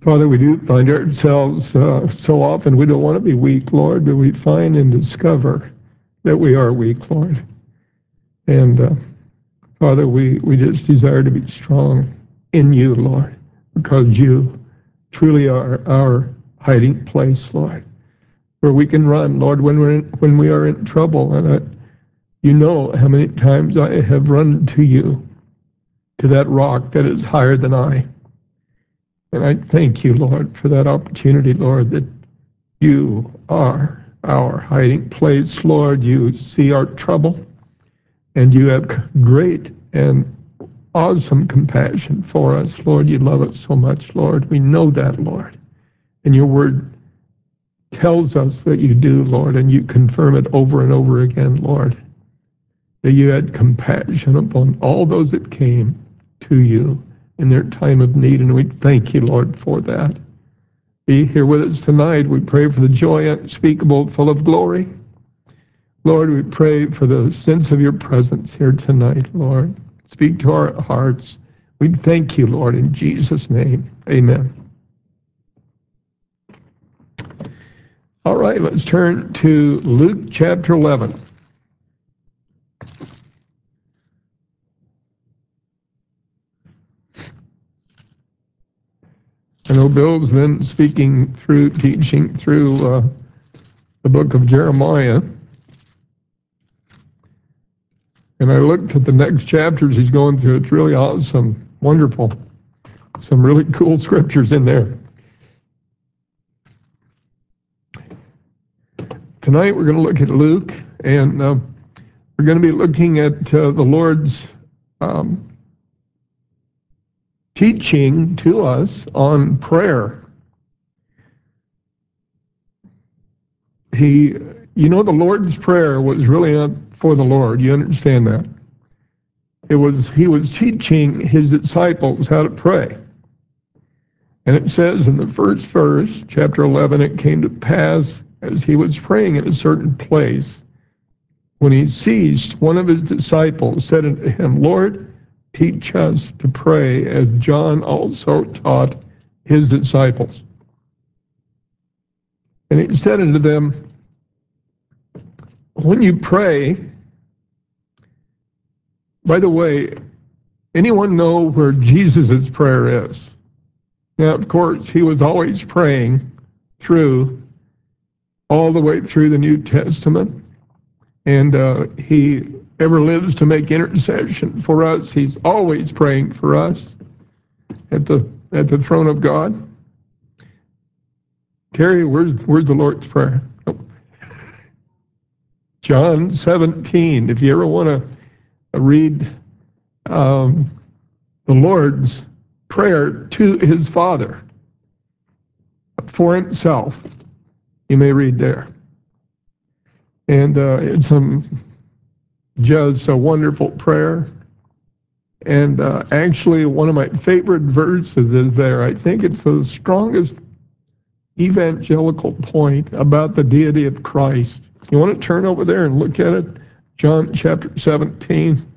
Father, we do find ourselves so often, we don't want to be weak, Lord, but we find and discover that we are weak, Lord. And Father, we just desire to be strong in you, Lord, because you truly are our hiding place, Lord, where we can run, Lord, when we are in trouble. And you know how many times I have run to you, to that rock that is higher than I. And I thank you, Lord, for that opportunity, Lord, that you are our hiding place, Lord. You see our trouble, and you have great and awesome compassion for us, Lord. You love us so much, Lord. We know that, Lord. And your word tells us that you do, Lord, and you confirm it over and over again, Lord, that you had compassion upon all those that came to you in their time of need, and we thank you, Lord, for that. Be here with us tonight. We pray for the joy unspeakable, full of glory. Lord, we pray for the sense of your presence here tonight, Lord. Speak to our hearts. We thank you, Lord, in Jesus' name. Amen. All right, let's turn to Luke chapter 11. I know Bill's been teaching through the book of Jeremiah. And I looked at the next chapters he's going through. It's really awesome, wonderful. Some really cool scriptures in there. Tonight we're going to look at Luke, and we're going to be looking at the Lord's teaching to us on prayer. The Lord's Prayer was really not for the Lord. You understand that? He was teaching his disciples how to pray. And it says in the first verse, chapter 11, it came to pass as he was praying in a certain place, when he ceased, one of his disciples said unto him, Lord, teach us to pray as John also taught his disciples. And he said unto them, when you pray, by the way, anyone know where Jesus' prayer is? Now, of course, he was always praying all the way through the New Testament, and he ever lives to make intercession for us. He's always praying for us at the throne of God. Terry, where's the Lord's Prayer? Oh. John 17. If you ever want to read the Lord's Prayer to his Father for himself, you may read there. And it's just a wonderful prayer. And actually, one of my favorite verses is there. I think it's the strongest evangelical point about the deity of Christ. You want to turn over there and look at it? John chapter 17.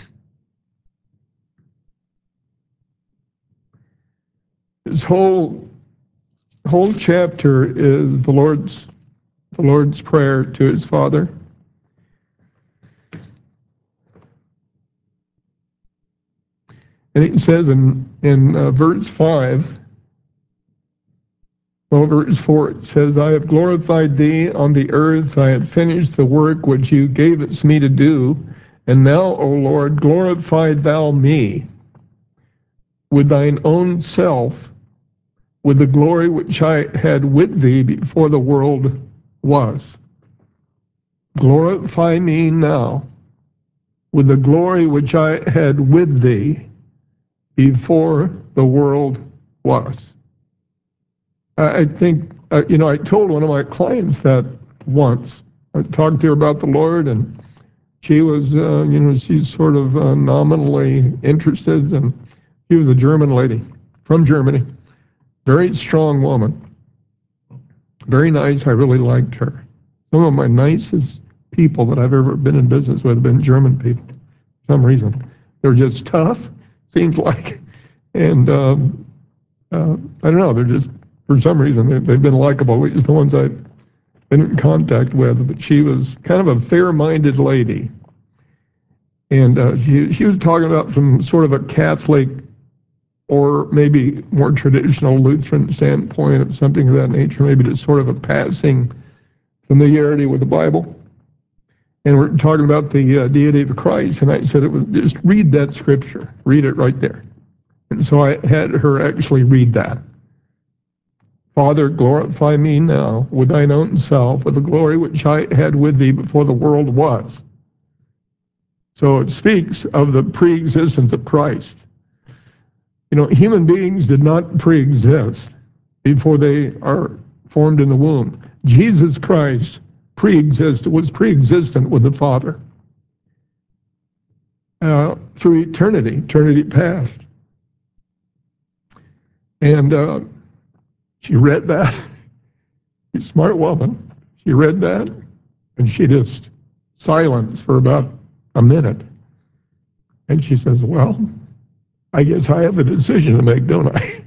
This whole chapter is the Lord's Prayer to his Father. And it says in verse 5, verse 4, it says, I have glorified thee on the earth. I have finished the work which you gavest me to do. And now, O Lord, glorify thou me with thine own self, with the glory which I had with thee before the world was. Glorify me now with the glory which I had with thee before the world was. I think, I told one of my clients that once. I talked to her about the Lord, and she was, she's sort of nominally interested, and she was a German lady from Germany. Very strong woman. Very nice. I really liked her. Some of my nicest people that I've ever been in business with have been German people. For some reason. They're just tough, seems like. And I don't know, they're just, for some reason, they've been likable, at least the ones I've been in contact with. But she was kind of a fair-minded lady. And she was talking about from sort of a Catholic or maybe more traditional Lutheran standpoint of something of that nature, maybe just sort of a passing familiarity with the Bible. And we're talking about the deity of Christ, and I said, it was just read that scripture, read it right there. And so I had her actually read that. Father, glorify me now with thine own self, with the glory which I had with thee before the world was. So it speaks of the pre-existence of Christ. You know, human beings did not pre-exist before they are formed in the womb. Jesus Christ was pre-existent with the Father through eternity past. And she read that. She's a smart woman. She read that, and she just silenced for about a minute. And she says, well, I guess I have a decision to make, don't I?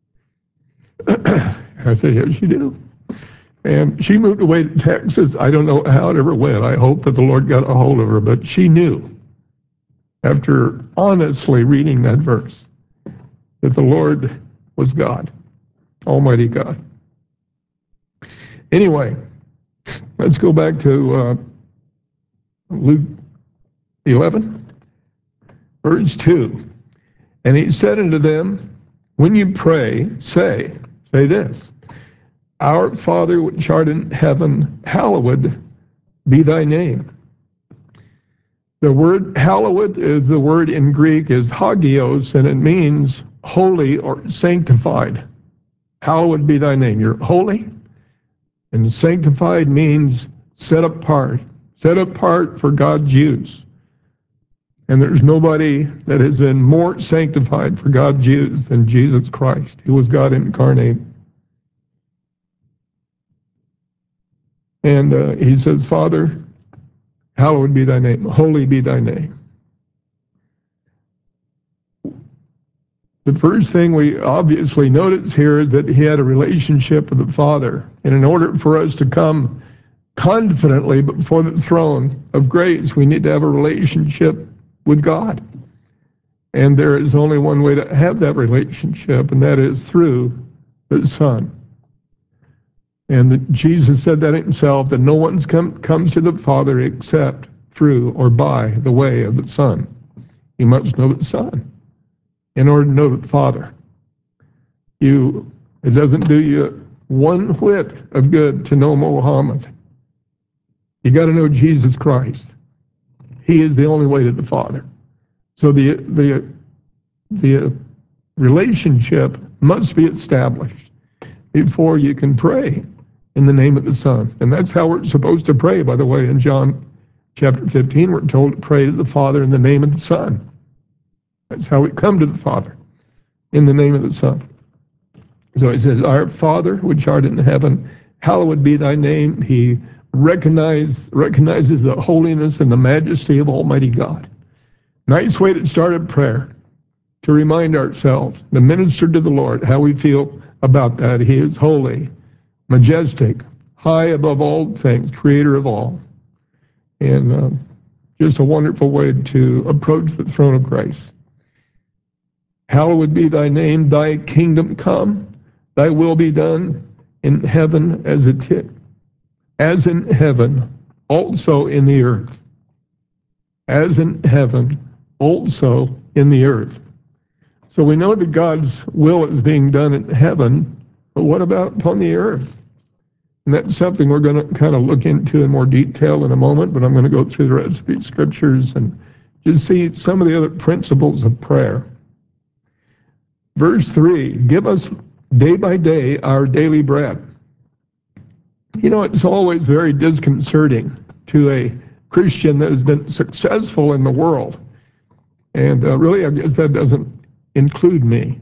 I said, yes, you do. And she moved away to Texas. I don't know how it ever went. I hope that the Lord got a hold of her, but she knew, after honestly reading that verse, that the Lord was God, Almighty God. Anyway, let's go back to Luke 11, verse 2. And he said unto them, when you pray, say this, Our Father which art in heaven, hallowed be thy name. The word hallowed is the word in Greek is hagios, and it means holy or sanctified. Hallowed be thy name. You're holy, and sanctified means set apart for God's use. And there's nobody that has been more sanctified for God's use than Jesus Christ, who was God incarnate. And he says, Father, hallowed be thy name, holy be thy name. The first thing we obviously notice here is that he had a relationship with the Father. And in order for us to come confidently before the throne of grace, we need to have a relationship with God. And there is only one way to have that relationship, and that is through the Son. And Jesus said that himself, that no one comes to the Father except through or by the way of the Son. You must know the Son in order to know the Father. It doesn't do you one whit of good to know Muhammad. You got to know Jesus Christ. He is the only way to the Father. So the relationship must be established before you can pray in the name of the Son. And that's how we're supposed to pray, by the way. In John chapter 15, we're told to pray to the Father in the name of the Son. That's how we come to the Father, in the name of the Son. So he says, Our Father, which art in heaven, hallowed be thy name. He recognizes the holiness and the majesty of Almighty God. Nice way to start a prayer, to remind ourselves, to minister to the Lord, how we feel about that. He is holy, majestic, high above all things, creator of all. And just a wonderful way to approach the throne of grace. Hallowed be thy name, thy kingdom come, thy will be done in heaven as in heaven, also in the earth. As in heaven, also in the earth. So we know that God's will is being done in heaven, but what about upon the earth? And that's something we're going to kind of look into in more detail in a moment, but I'm going to go through the rest of these scriptures and just see some of the other principles of prayer. Verse 3, give us day by day our daily bread. You know, it's always very disconcerting to a Christian that has been successful in the world. And really, I guess that doesn't include me.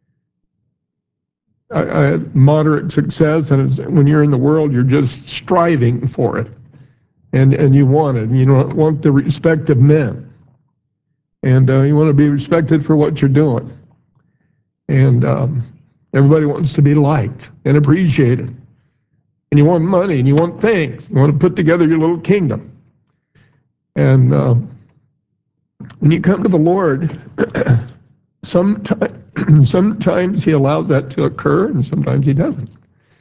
I had moderate success, and when you're in the world, you're just striving for it. And you want it. You don't want the respect of men. And you want to be respected for what you're doing. And Everybody wants to be liked and appreciated. And you want money, and you want things. You want to put together your little kingdom. And when you come to the Lord, sometimes he allows that to occur, and sometimes he doesn't.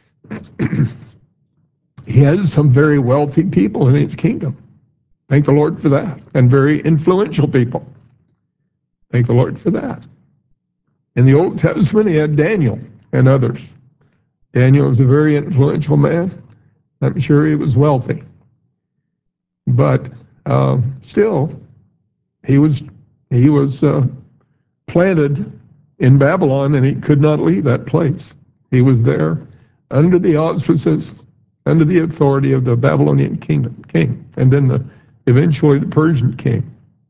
He has some very wealthy people in his kingdom. Thank the Lord for that. And very influential people. Thank the Lord for that. In the Old Testament, he had Daniel and others. Daniel was a very influential man. I'm sure he was wealthy. But still, he was planted in Babylon, and he could not leave that place. He was there under the auspices, under the authority of the Babylonian king, and then eventually the Persian king.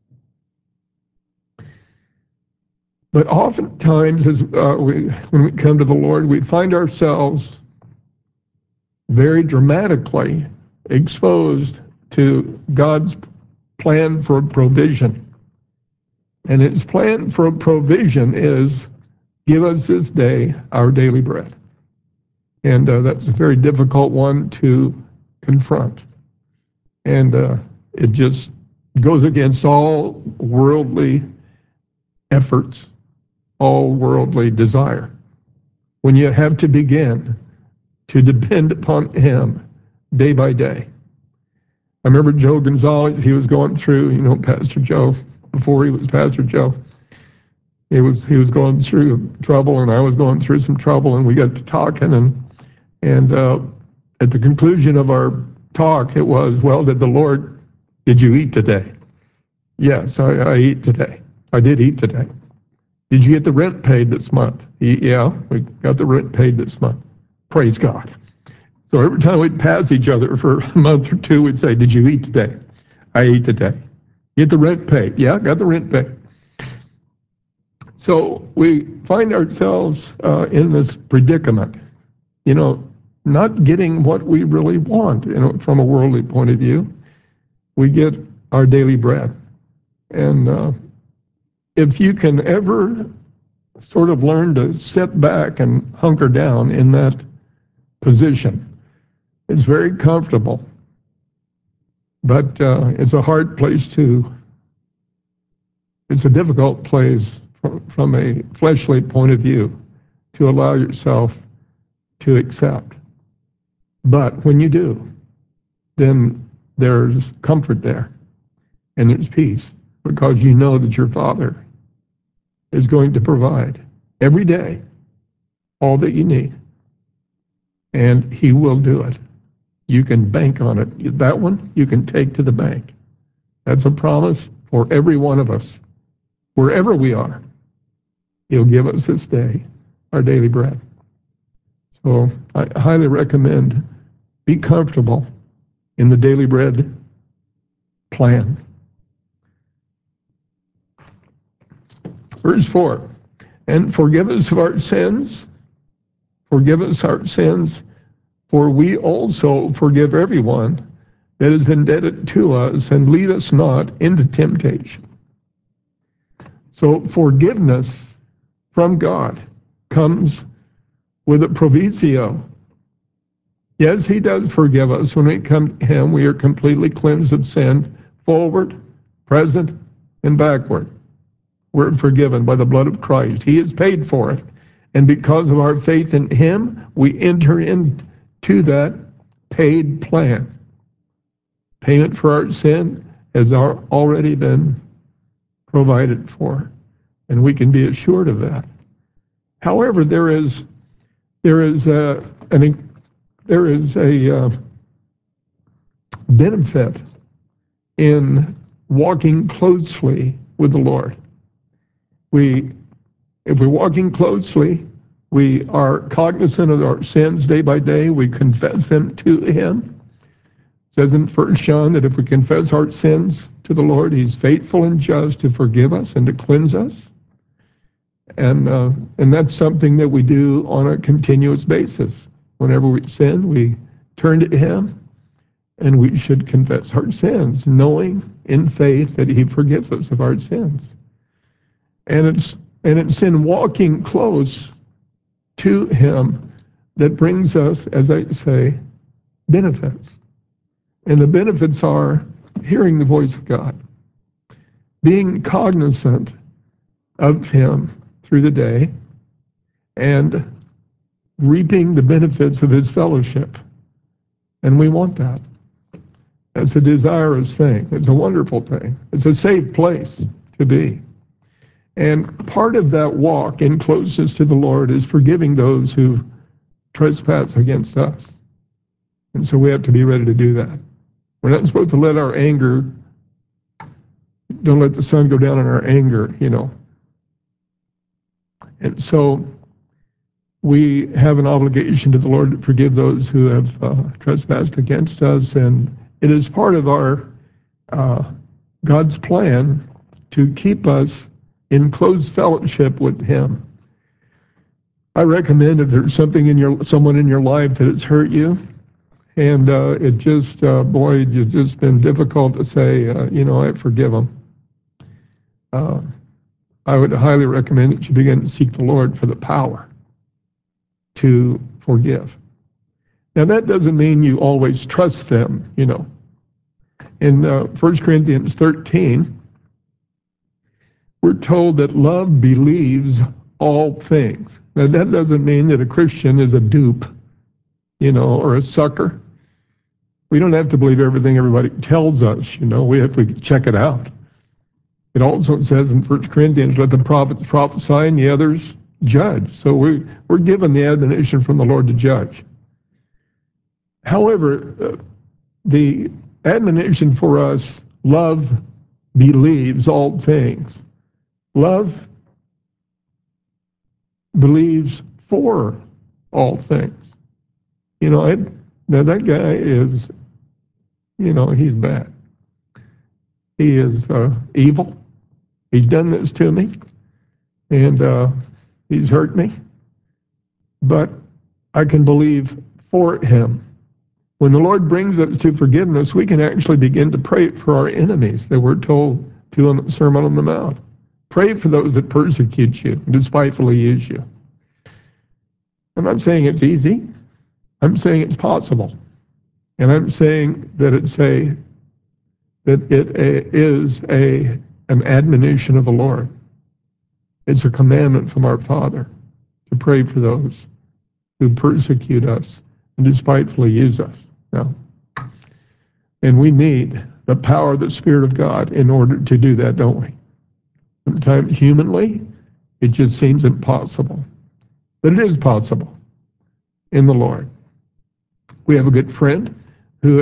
But oftentimes, when we come to the Lord, we find ourselves very dramatically exposed to God's plan for provision. And his plan for provision is, give us this day our daily bread. And that's a very difficult one to confront. And it just goes against all worldly efforts, all worldly desire. When you have to begin to depend upon him day by day. I remember Joe Gonzalez, he was going through, Pastor Joe, before he was Pastor Joe. He was going through trouble, and I was going through some trouble, and we got to talking, and at the conclusion of our talk, it was, well, did you eat today? Yes, I eat today. I did eat today. Did you get the rent paid this month? Yeah, we got the rent paid this month. Praise God. So every time we'd pass each other for a month or two, we'd say, did you eat today? I ate today. Get the rent paid? Yeah, got the rent paid. So we find ourselves in this predicament, not getting what we really want, from a worldly point of view. We get our daily bread. And if you can ever sort of learn to sit back and hunker down in that position, it's very comfortable. But it's a hard place it's a difficult place from a fleshly point of view to allow yourself to accept. But when you do, then there's comfort there and there's peace, because you know that your Father is going to provide every day all that you need, and he will do it. You can bank on it. That one you can take to the bank. That's a promise for every one of us, wherever we are. He'll give us this day our daily bread. So I highly recommend, be comfortable in the daily bread plan. Verse 4, and forgive us of our sins, for we also forgive everyone that is indebted to us, and lead us not into temptation. So forgiveness from God comes with a provisio. Yes, he does forgive us. When we come to him, we are completely cleansed of sin, forward, present, and backward. We're forgiven by the blood of Christ. He has paid for it. And because of our faith in him, we enter into that paid plan. Payment for our sin has already been provided for, and we can be assured of that. However, there is a benefit in walking closely with the Lord. If we're walking closely, we are cognizant of our sins day by day. We confess them to him. It says in 1 John that if we confess our sins to the Lord, he's faithful and just to forgive us and to cleanse us. And that's something that we do on a continuous basis. Whenever we sin, we turn to him, and we should confess our sins, knowing in faith that he forgives us of our sins. And it's in walking close to him that brings us, as I say, benefits. And the benefits are hearing the voice of God, being cognizant of him through the day, and reaping the benefits of his fellowship. And we want that. It's a desirous thing. It's a wonderful thing. It's a safe place to be. And part of that walk in closeness to the Lord is forgiving those who trespass against us. And so we have to be ready to do that. We're not supposed to let our anger, don't let the sun go down on our anger, And so we have an obligation to the Lord to forgive those who have trespassed against us. And it is part of our God's plan to keep us in close fellowship with him. I recommend if there's someone in your life that has hurt you, and it just, it's just been difficult to say, I forgive them. I would highly recommend that you begin to seek the Lord for the power to forgive. Now, that doesn't mean you always trust them, In 1 Corinthians 13, we're told that love believes all things. Now, that doesn't mean that a Christian is a dupe, or a sucker. We don't have to believe everything everybody tells us, we have to check it out. It also says in 1 Corinthians, let the prophets prophesy and the others judge. So we're given the admonition from the Lord to judge. However, the admonition for us, love believes all things. Love believes for all things. Now that guy is, he's bad. He is evil. He's done this to me, and he's hurt me. But I can believe for him. When the Lord brings us to forgiveness, we can actually begin to pray for our enemies that we're told to in the Sermon on the Mount. Pray for those that persecute you and despitefully use you. I'm not saying it's easy. I'm saying it's possible. And I'm saying that it is an admonition of the Lord. It's a commandment from our Father to pray for those who persecute us and despitefully use us. Now, and we need the power of the Spirit of God in order to do that, don't we? Sometimes humanly, it just seems impossible. But it is possible in the Lord. We have a good friend who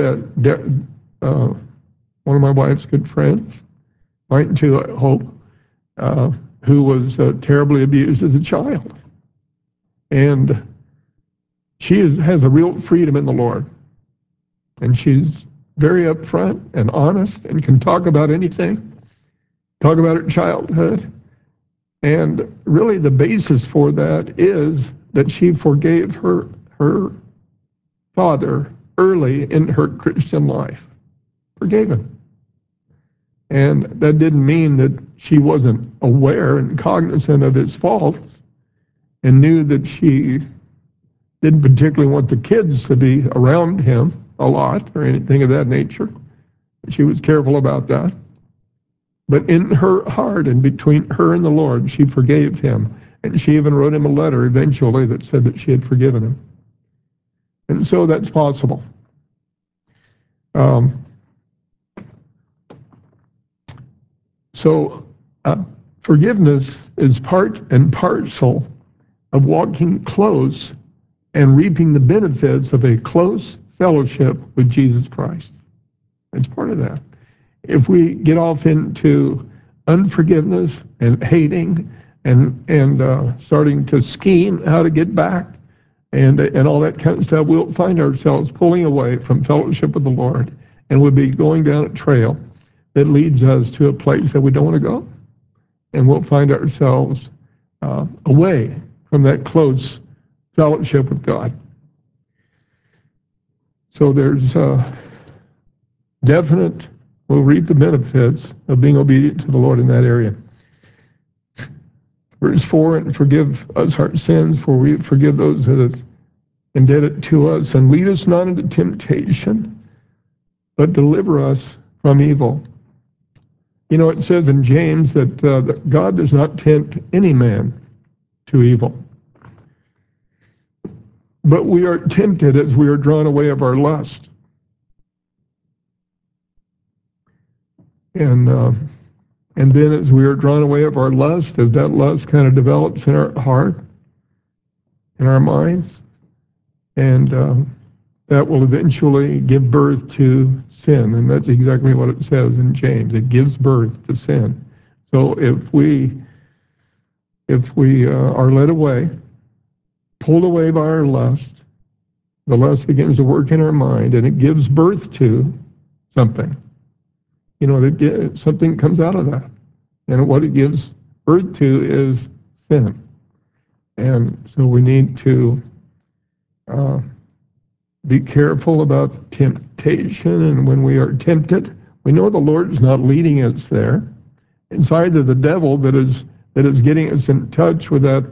one of my wife's good friends, Martin too, I hope, who was terribly abused as a child. And she has a real freedom in the Lord. And she's very upfront and honest and can talk about anything, talk about her childhood. And really the basis for that is that she forgave her father early in her Christian life. Forgave him. And that didn't mean that she wasn't aware and cognizant of his faults and knew that she didn't particularly want the kids to be around him a lot or anything of that nature. She was careful about that. But in her heart and between her and the Lord, she forgave him. And she even wrote him a letter eventually that said that she had forgiven him. And so that's possible. Forgiveness is part and parcel of walking close and reaping the benefits of a close fellowship with Jesus Christ. It's part of that. If we get off into unforgiveness and hating and starting to scheme how to get back and all that kind of stuff, we'll find ourselves pulling away from fellowship with the Lord, and we'll be going down a trail that leads us to a place that we don't want to go, and we'll find ourselves away from that close fellowship with God. So there's we'll reap the benefits of being obedient to the Lord in that area. Verse 4, and forgive us our sins, for we forgive those that have indebted to us, and lead us not into temptation, but deliver us from evil. You know, it says in James that God does not tempt any man to evil, but we are tempted as we are drawn away of our lust. And then as we are drawn away of our lust, as that lust kind of develops in our heart, in our minds, and that will eventually give birth to sin. And that's exactly what it says in James. It gives birth to sin. So if we are led away, pulled away by our lust, the lust begins to work in our mind, and it gives birth to something. You know, something comes out of that. And what it gives birth to is sin. And so we need to be careful about temptation. And when we are tempted, we know the Lord's not leading us there. It's either the devil that is getting us in touch with that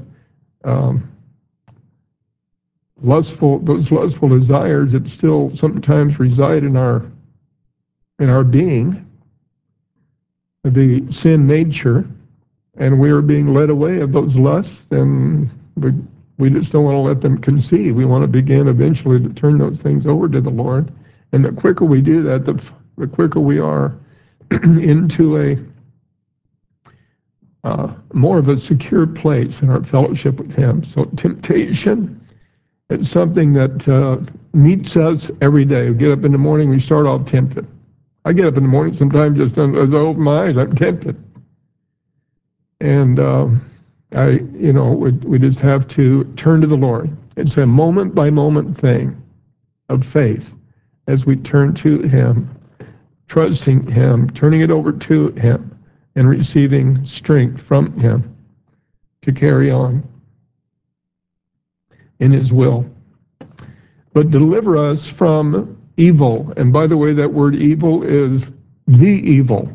those lustful desires that still sometimes reside in our being, the sin nature, and we are being led away of those lusts, and we just don't want to let them conceive. We want to begin eventually to turn those things over to the Lord. And the quicker we do that, the quicker we are into a more of a secure place in our fellowship with Him. So temptation is something that meets us every day. We get up in the morning, we start off tempted. I get up in the morning sometimes just as I open my eyes, I'm tempted. And we just have to turn to the Lord. It's a moment by moment thing of faith as we turn to Him, trusting Him, turning it over to Him, and receiving strength from Him to carry on in His will. But deliver us from evil. And by the way, that word evil is the evil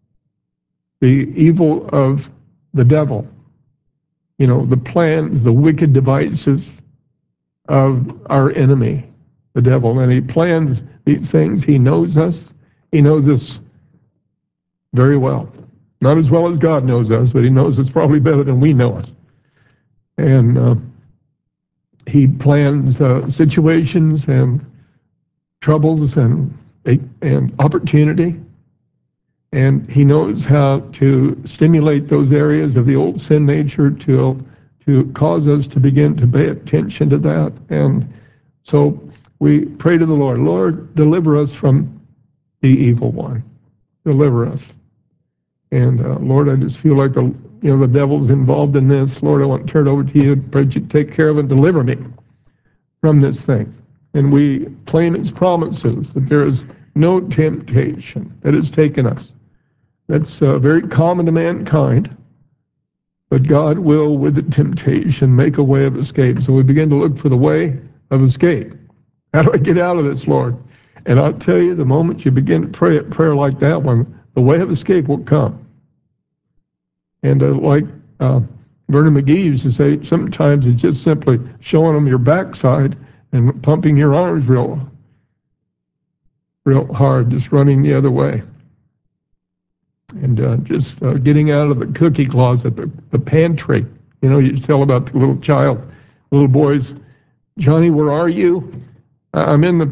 of the devil. You know, the plans, the wicked devices of our enemy, the devil. And he plans these things. He knows us. He knows us very well. Not as well as God knows us, but He knows us probably better than we know us. And he plans situations and troubles and opportunity. And he knows how to stimulate those areas of the old sin nature to cause us to begin to pay attention to that. And so we pray to the Lord, Lord, deliver us from the evil one. Deliver us. And Lord, I just feel like the devil's involved in this. Lord, I want to turn it over to you. Pray that you take care of it and deliver me from this thing. And we claim His promises that there is no temptation that has taken us. That's very common to mankind. But God will, with the temptation, make a way of escape. So we begin to look for the way of escape. How do I get out of this, Lord? And I'll tell you, the moment you begin to pray a prayer like that one, the way of escape will come. And like Vernon McGee used to say, sometimes it's just simply showing them your backside and pumping your arms real hard, just running the other way. And just getting out of the cookie closet, the pantry. You know, you tell about the little child, little boys, Johnny, where are you? I'm in the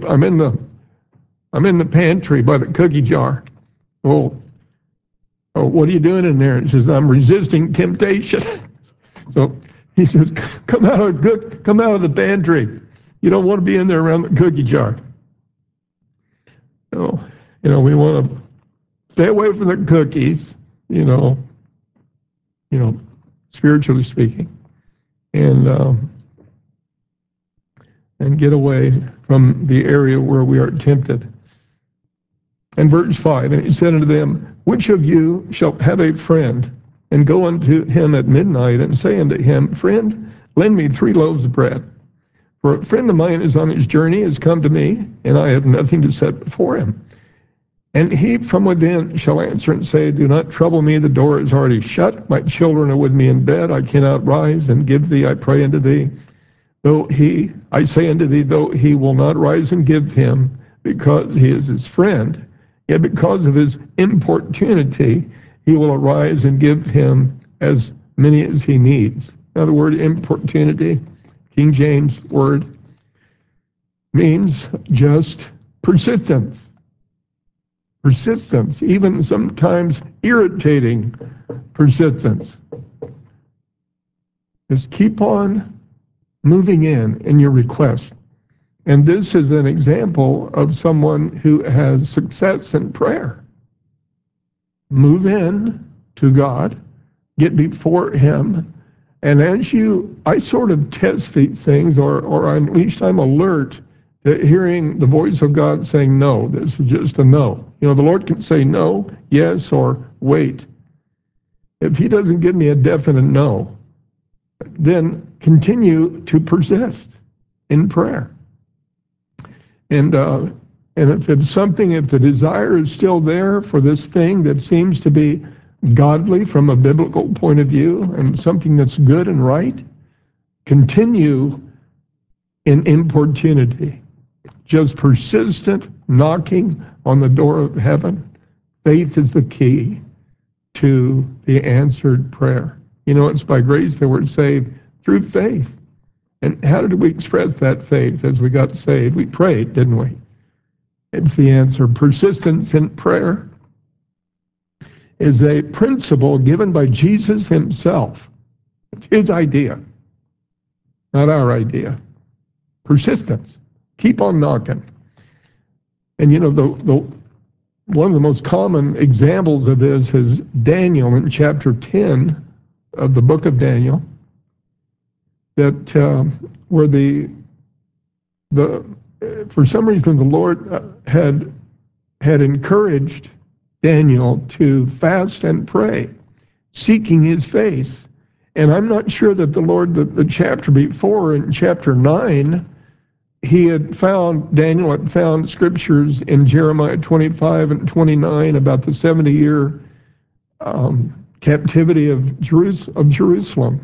pantry by the cookie jar. Oh, what are you doing in there? And he says, I'm resisting temptation. So he says, come out of the pantry. You don't want to be in there around the cookie jar. So, we want to stay away from the cookies, spiritually speaking, and get away from the area where we are tempted. And verse 5, and he said unto them, which of you shall have a friend, and go unto him at midnight, and say unto him, friend, lend me 3 loaves of bread. For a friend of mine is on his journey, has come to me, and I have nothing to set before him. And he from within shall answer and say, do not trouble me, the door is already shut. My children are with me in bed. I cannot rise and give thee, I pray unto thee. I say unto thee, though he will not rise and give him, because he is his friend, yet because of his importunity, he will arise and give him as many as he needs. Now the word importunity, King James word, means just persistence. Persistence, even sometimes irritating persistence. Just keep on moving in your request. And this is an example of someone who has success in prayer. Move in to God, get before him, and I sort of test these things, or at least I'm alert to hearing the voice of God saying, no, this is just a no. You know, the Lord can say no, yes, or wait. If he doesn't give me a definite no, then continue to persist in prayer. And if it's something, if the desire is still there for this thing that seems to be godly from a biblical point of view and something that's good and right, continue in importunity, just persistent knocking on the door of heaven. Faith is the key to the answered prayer. You know, it's by grace that we're saved through faith. And how did we express that faith as we got saved? We prayed, didn't we? It's the answer. Persistence in prayer is a principle given by Jesus himself. It's his idea, not our idea. Persistence. Keep on knocking. And you know, one of the most common examples of this is Daniel in chapter 10 of the book of Daniel, that where for some reason the Lord had encouraged Daniel to fast and pray, seeking his face. And I'm not sure that the Lord, the chapter before, in chapter 9, Daniel had found scriptures in Jeremiah 25 and 29 about the 70-year captivity of Jerusalem.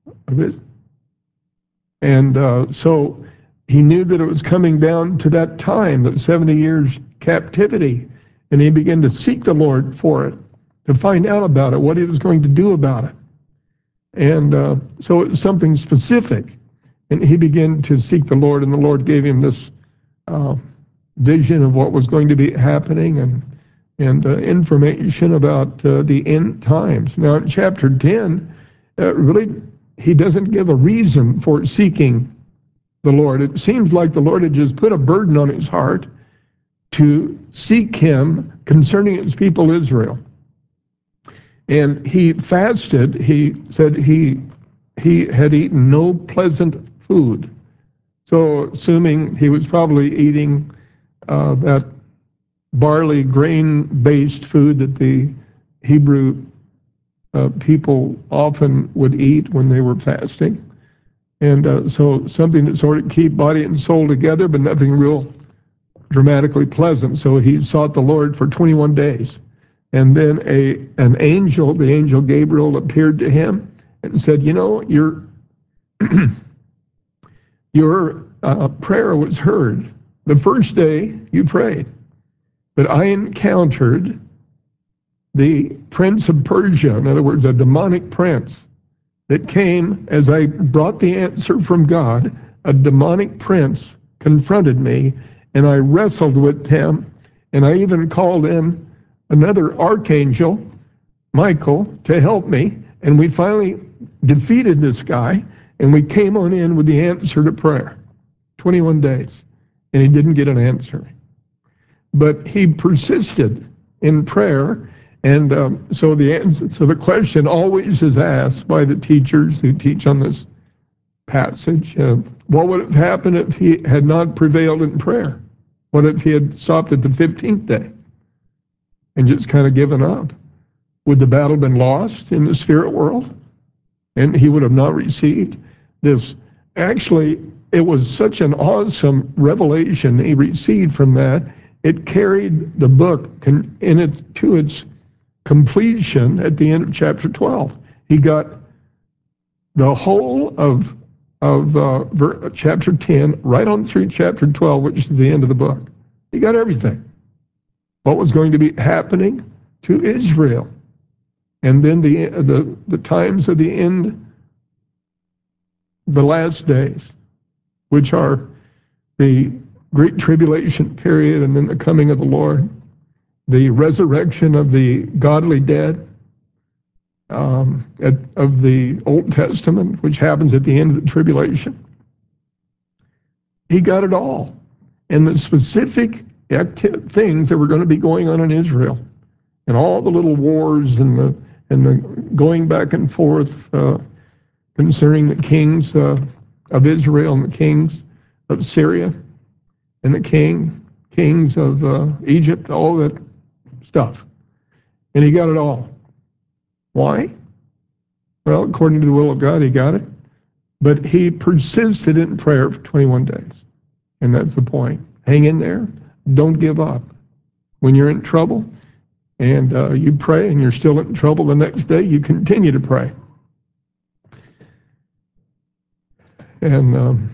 And so he knew that it was coming down to that time, that 70 years captivity, and he began to seek the Lord for it, to find out about it, what he was going to do about it. And so it was something specific. And he began to seek the Lord, and the Lord gave him this vision of what was going to be happening and information about the end times. Now, in chapter 10, really, he doesn't give a reason for seeking the Lord. It seems like the Lord had just put a burden on his heart to seek him concerning his people Israel. And he fasted. He said he had eaten no pleasant food. So assuming he was probably eating that barley grain-based food that the Hebrew people often would eat when they were fasting. And so something that sort of keep body and soul together, but nothing real dramatically pleasant. So he sought the Lord for 21 days. And then the angel Gabriel, appeared to him and said, you know, your prayer was heard. The first day you prayed, but I encountered the prince of Persia, in other words, a demonic prince, that came as I brought the answer from God. A demonic prince confronted me, and I wrestled with him, and I even called in another archangel, Michael, to help me, and we finally defeated this guy, and we came on in with the answer to prayer. 21 days, and he didn't get an answer. But he persisted in prayer, and so the question always is asked by the teachers who teach on this passage, what would have happened if he had not prevailed in prayer? What if he had stopped at the 15th day and just kind of given up? Would the battle been lost in the spirit world? And he would have not received this. Actually, it was such an awesome revelation he received from that. it carried the book to its completion at the end of chapter 12. He got the whole of chapter 10 right on through chapter 12, which is the end of the book. He got everything. What was going to be happening to Israel. And then the times of the end, the last days, which are the Great Tribulation period and then the coming of the Lord, the resurrection of the godly dead of the Old Testament, which happens at the end of the tribulation. He got it all. And the specific things that were going to be going on in Israel, and all the little wars and the going back and forth concerning the kings of Israel and the kings of Syria and the kings of Egypt, all that stuff. And he got it all. Why? Well, according to the will of God, he got it. But he persisted in prayer for 21 days. And that's the point. Hang in there. Don't give up. When you're in trouble and you pray and you're still in trouble the next day, you continue to pray. And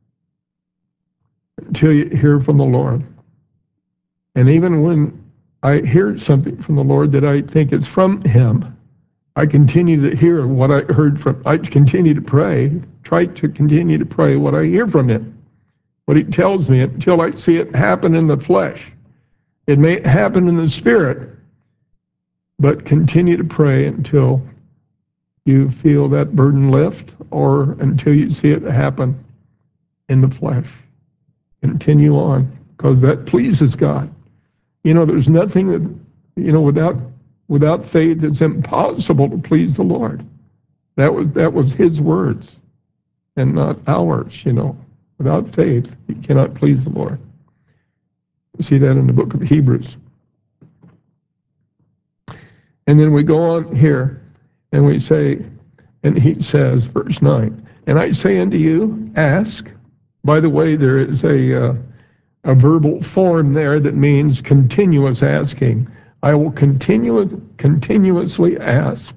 until you hear from the Lord. And even when I hear something from the Lord that I think is from him, I continue to hear what I heard from, I continue to pray, try to continue to pray what I hear from him, what he tells me until I see it happen in the flesh. It may happen in the spirit, but continue to pray until you feel that burden lift or until you see it happen in the flesh. Continue on, because that pleases God. You know, there's nothing that, you know, without faith, it's impossible to please the Lord. That was his words and not ours, you know. Without faith, you cannot please the Lord. You see that in the book of Hebrews. And then we go on here and we say, and he says, verse 9, and I say unto you, ask. By the way, there is a verbal form there that means continuous asking. I will continuously ask.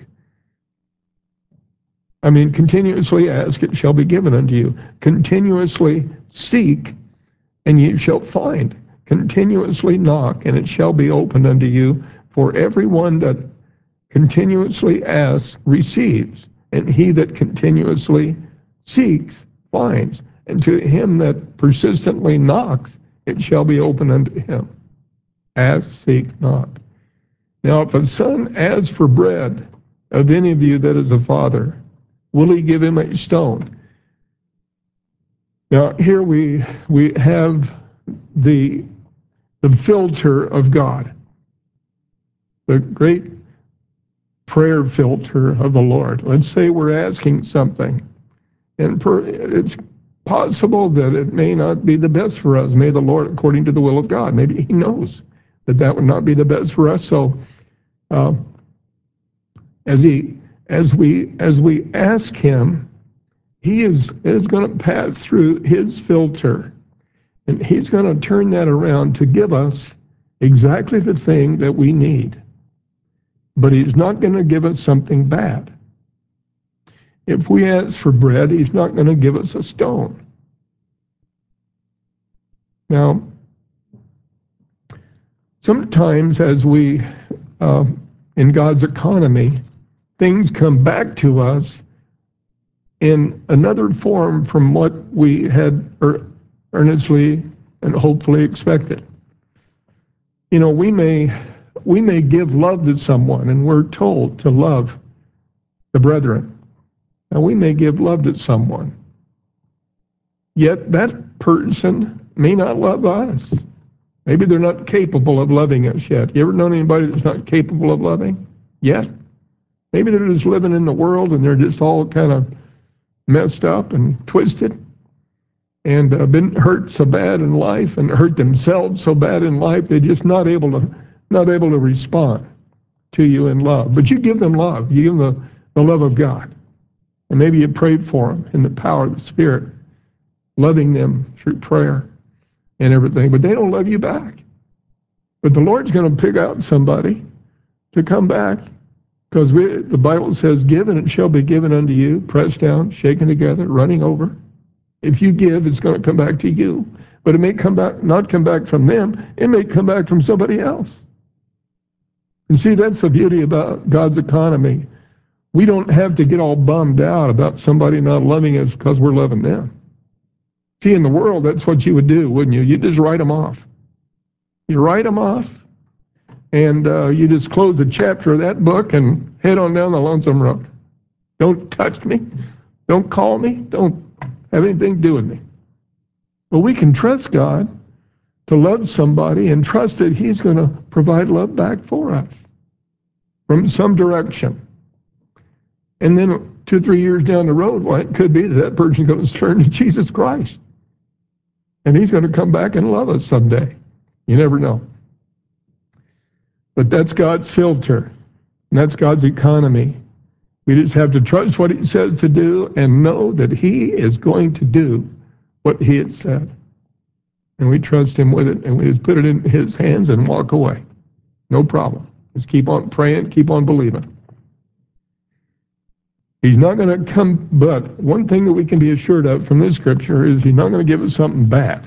Continuously ask, it shall be given unto you. Continuously seek, and ye shall find. Continuously knock, and it shall be opened unto you. For everyone that continuously asks receives, and he that continuously seeks finds. And to him that persistently knocks, it shall be opened unto him. Ask, seek, knock. Now, if a son asks for bread of any of you that is a father, will he give him a stone? Now, here we have the filter of God, the great prayer filter of the Lord. Let's say we're asking something, and it's possible that it may not be the best for us. May the Lord, according to the will of God, maybe he knows that would not be the best for us. So as we ask him, he is going to pass through his filter, and he's going to turn that around to give us exactly the thing that we need. But he's not going to give us something bad. If we ask for bread, he's not going to give us a stone. Now, sometimes as we, in God's economy, things come back to us in another form from what we had earnestly and hopefully expected. You know, we may give love to someone, and we're told to love the brethren. Now, we may give love to someone, yet that person may not love us. Maybe they're not capable of loving us yet. You ever known anybody that's not capable of loving yet? Maybe they're just living in the world and they're just all kind of messed up and twisted and been hurt so bad in life and hurt themselves so bad in life, they're just not able to respond to you in love. But you give them love. You give them the love of God. And maybe you prayed for them in the power of the Spirit, loving them through prayer and everything, but they don't love you back. But the Lord's going to pick out somebody to come back, because the Bible says, give and it shall be given unto you, pressed down, shaken together, running over. If you give, it's going to come back to you. But it may not come back from them. It may come back from somebody else. And see, that's the beauty about God's economy. We don't have to get all bummed out about somebody not loving us because we're loving them. See, in the world, that's what you would do, wouldn't you? You just write them off. You write them off, and you just close the chapter of that book and head on down the lonesome road. Don't touch me. Don't call me. Don't have anything to do with me. But we can trust God to love somebody and trust that He's going to provide love back for us from some direction. And then 2 or 3 years down the road, well, it could be that person's going to turn to Jesus Christ. And He's going to come back and love us someday. You never know. But that's God's filter. And that's God's economy. We just have to trust what He says to do and know that He is going to do what He has said. And we trust Him with it, and we just put it in His hands and walk away. No problem. Just keep on praying, keep on believing. He's not going to come, but one thing that we can be assured of from this scripture is He's not going to give us something bad.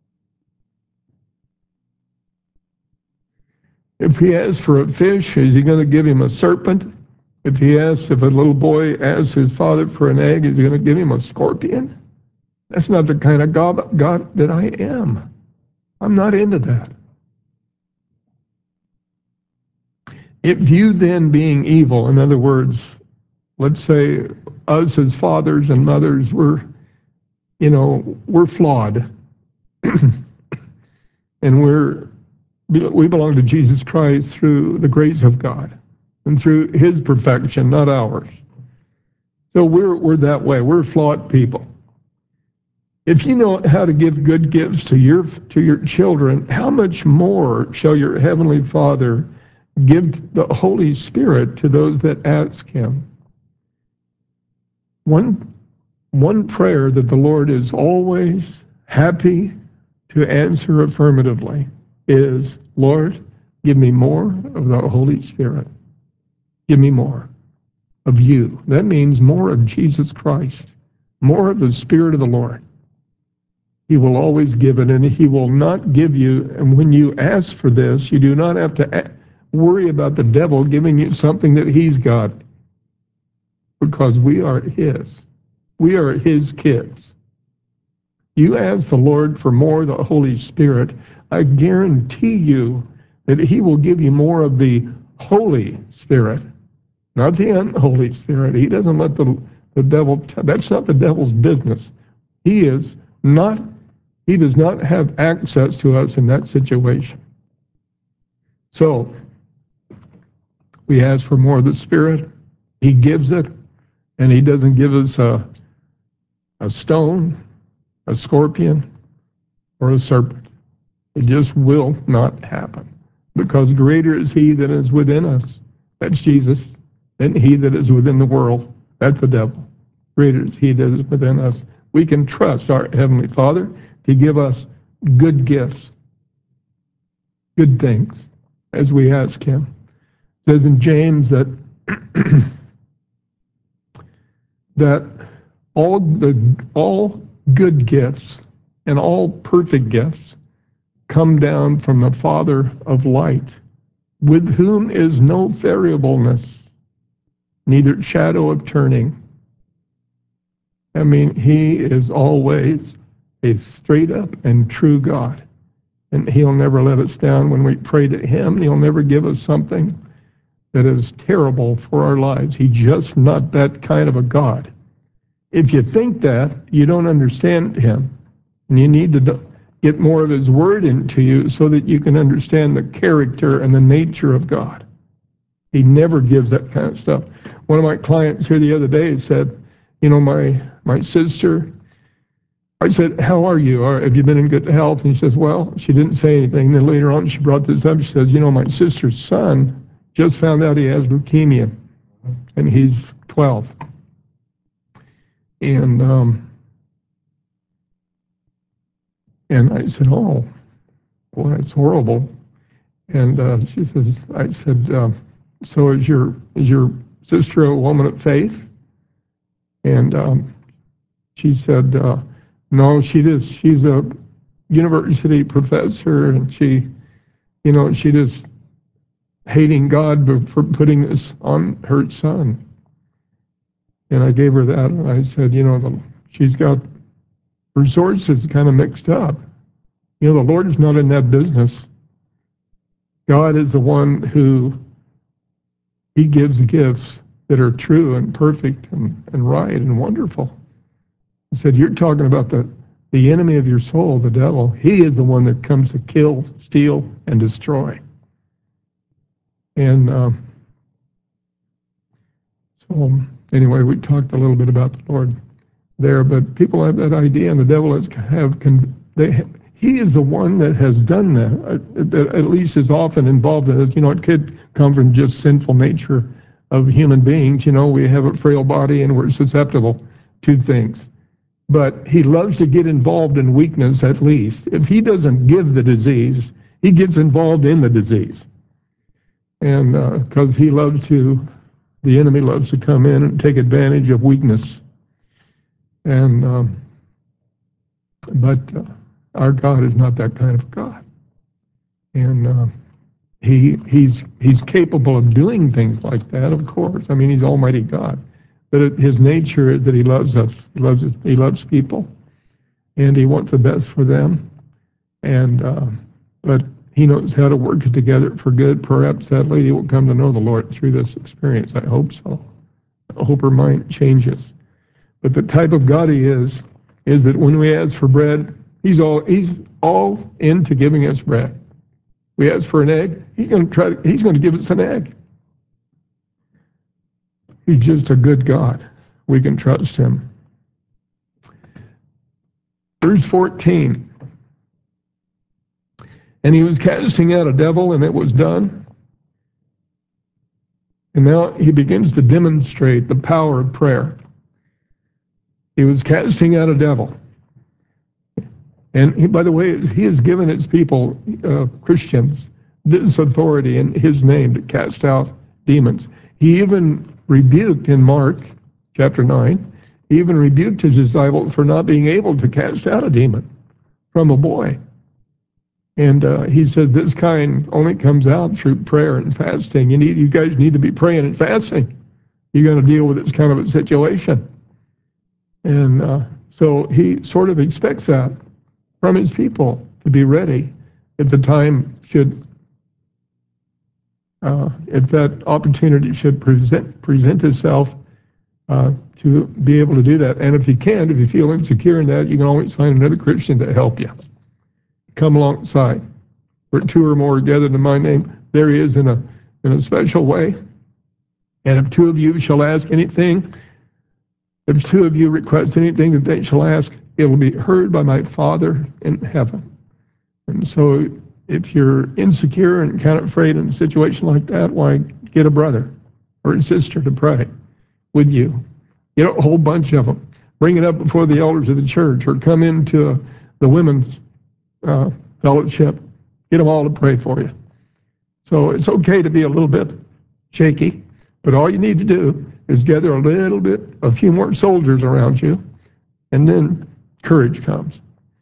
If He asks for a fish, is He going to give him a serpent? If a little boy asks his father for an egg, is He going to give him a scorpion? That's not the kind of God that I am. I'm not into that. If you then being evil, in other words, let's say us as fathers and mothers, we're flawed. And we belong to Jesus Christ through the grace of God and through His perfection, not ours. So we're that way. We're flawed people. If you know how to give good gifts to your children, how much more shall your Heavenly Father give the Holy Spirit to those that ask Him? One prayer that the Lord is always happy to answer affirmatively is, Lord, give me more of the Holy Spirit. Give me more of you. That means more of Jesus Christ, more of the Spirit of the Lord. He will always give it, and He will not give you, and when you ask for this, you do not have to worry about the devil giving you something that he's got, because we are His. We are His kids. You ask the Lord for more of the Holy Spirit, I guarantee you that He will give you more of the Holy Spirit, not the unholy Spirit. He doesn't let the devil, that's not the devil's business. He does not have access to us in that situation. So, we ask for more of the Spirit. He gives it, and He doesn't give us a stone, a scorpion, or a serpent. It just will not happen, because greater is He that is within us, that's Jesus, than he that is within the world, that's the devil. Greater is He that is within us. We can trust our Heavenly Father to give us good gifts, good things, as we ask Him. It says in James that that all good gifts and all perfect gifts come down from the Father of light, with whom is no variableness, neither shadow of turning. I mean, He is always a straight up and true God, and He'll never let us down when we pray to Him. He'll never give us something that is terrible for our lives. He's just not that kind of a God. If you think that, you don't understand Him, and you need to get more of His Word into you so that you can understand the character and the nature of God. He never gives that kind of stuff. One of my clients here the other day said, my sister, I said, how are you? Have you been in good health? And he says, well, she didn't say anything. Then later on, she brought this up. She says, my sister's son just found out he has leukemia, and he's 12. And I said, oh, boy, that's horrible. And she says, I said, so is your sister a woman of faith? And she said, no, she's a university professor, and she just hating God for putting this on her son. And I gave her that, and I said, she's got resources kind of mixed up. The Lord's not in that business. God is the one who, he gives gifts that are true and perfect and right and wonderful. He said, you're talking about the enemy of your soul, the devil. He is the one that comes to kill, steal, and destroy. And so anyway, we talked a little bit about the Lord there, but people have that idea, and the devil he is the one that has done that at least is often involved in this. It could come from just sinful nature of human beings. We have a frail body and we're susceptible to things. But he loves to get involved in weakness, at least. If he doesn't give the disease, he gets involved in the disease. And because the enemy loves to come in and take advantage of weakness. And but our God is not that kind of God. And he's capable of doing things like that, of course. I mean, he's Almighty God. But his nature is that he loves us. He loves people, and he wants the best for them. And but he knows how to work it together for good. Perhaps that lady will come to know the Lord through this experience. I hope so. I hope her mind changes. But the type of God he is that when we ask for bread, he's all into giving us bread. We ask for an egg, he's going to give us an egg. He's just a good God. We can trust him. Verse 14. And he was casting out a devil, and it was done. And now he begins to demonstrate the power of prayer. He was casting out a devil. And by the way, he has given his people, Christians, this authority in his name to cast out demons. He even rebuked in Mark chapter 9, he even rebuked his disciples for not being able to cast out a demon from a boy. And he says this kind only comes out through prayer and fasting. You guys need to be praying and fasting. You're going to deal with this kind of a situation. And so he sort of expects that from his people to be ready if the time should, if that opportunity should present itself, to be able to do that. And if you feel insecure in that, you can always find another Christian to help you. Come alongside. Where two or more are gathered in my name, there he is in a special way. And if two of you shall ask anything, if two of you request anything that they shall ask, it will be heard by my Father in heaven. And so if you're insecure and kind of afraid in a situation like that, why get a brother or a sister to pray with you. Get a whole bunch of them. Bring it up before the elders of the church, or come into the women's fellowship. Get them all to pray for you. So it's okay to be a little bit shaky, but all you need to do is gather a few more soldiers around you, and then courage comes.